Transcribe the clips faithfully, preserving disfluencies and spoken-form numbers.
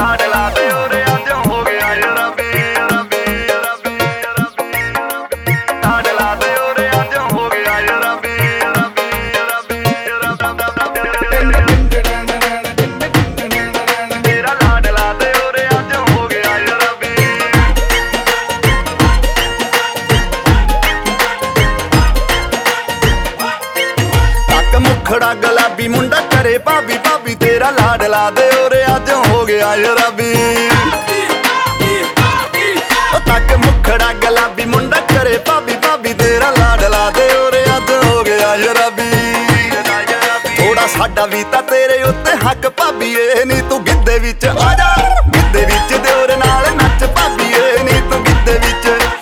मुखड़ा गुलाबी मुंडा करे भाभी भाभी तेरा लाडला दे ओरे अज हो गया शराबी। तक मुखड़ा गुलाबी मुंडा करे भाभी भाभी तेरा लाडला दे ओरे अज हो गया शराबी। थोड़ा साडा भी तां तेरे उत्ते हक भाभी ए नी तू गिद्धे विच आ जा गिद्धे विच दे ओरे नाल नच भाभी ए नी तू गिद्धे विच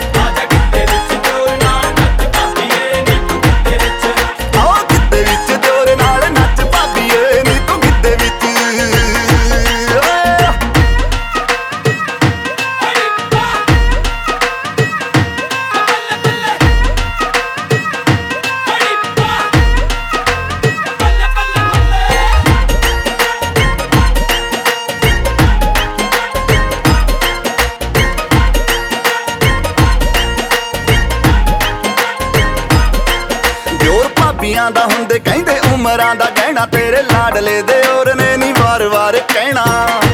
दा हुंदे कहंदे उमरां दा गहना तेरे लाडले दे और ने नी वार वार कहना।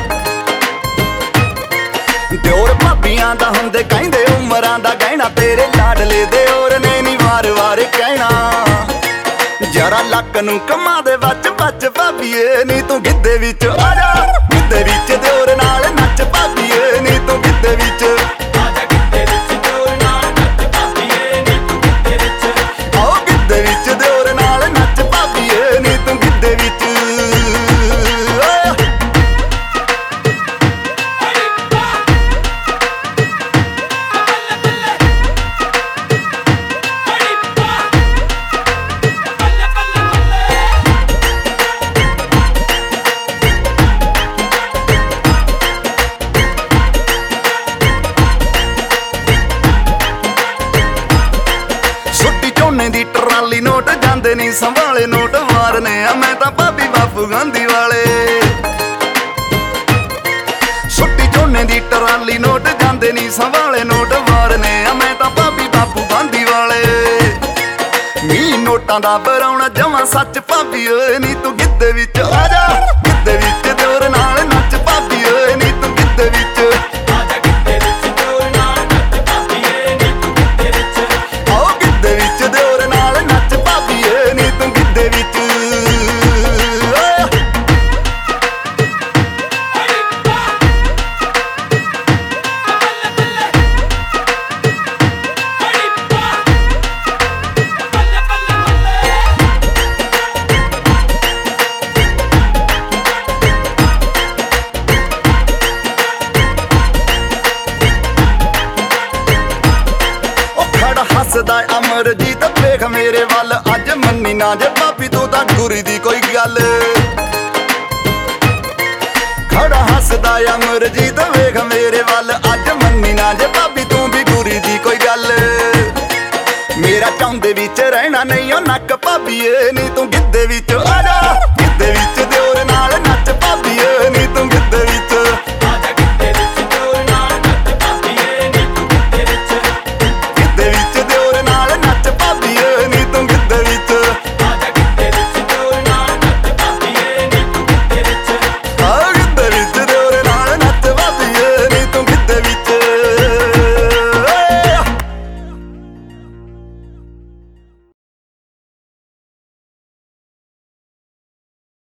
दियोर भाबियां दा हुंदे कहंदे उमरां दा गहना तेरे लाडले दे और ने नी वार वार कहना। जरा लक नूं कमा दे बच बच भाबीए नी तू गिद्धे विच आ जा गिद्धे विच दियोर नाल नच भाबीए नी तू गिद्धे विच दी ट्राली नोट जांदे नी संभाले नोट मारने आ मैं तां भाभी बापू गांधी वाले। सुट्टी झोने दी ट्राली नोट जांदे नी संभाले नोट मारने आ मैं तां भाभी बापू गांधी वाले। मी नोटां दा बरौणा जमां सच भाभी ओए नी तू गिद्धे विच आ जा गिद्धे विच दियोर नाल नच भाभी ओए नी तू गिद्धे विच हसदा अमरजीत वेख मेरे वल अज मन्नी ना जे भाभी तू तां गुरी दी कोई गल। खड़ा हसदा अमरजीत वेख मेरे वल अज मन्नी ना जे भाभी तू भी गुरी दी कोई गल। मेरा चाहुंदे विच रहना नहीं ओ नक भाभी ए नी तू गिद्धे विच आ जा।